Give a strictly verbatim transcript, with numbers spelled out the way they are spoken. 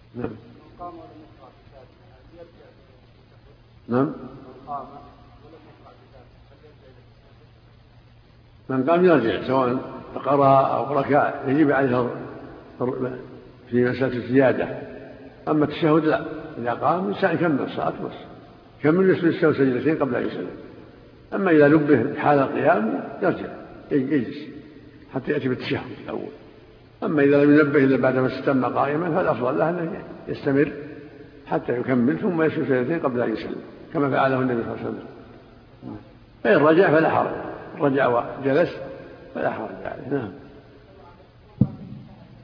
نعم. نعم. من قام يرجع سواء قرأ أو ركع يجب عليه في مسألة الزيادة. أما التشهد لا، إذا قام الإنسان يكمل الصلاة بس يكمل يسجد السهو سجدتين قبل أن يسلم. أما إذا نبه حال القيام يرجع يجلس حتى يأتي بالتشهد الأول. أما إذا لم ينبه إلا بعد ما استتم قائما فالأفضل له أن يستمر حتى يكمل ثم يسجد سجدتين قبل أن يسلم كما فعله النبي صلى الله عليه وسلم. فإن رجع فلا حرج، رجع وجلس فلا حرج عليه. نعم.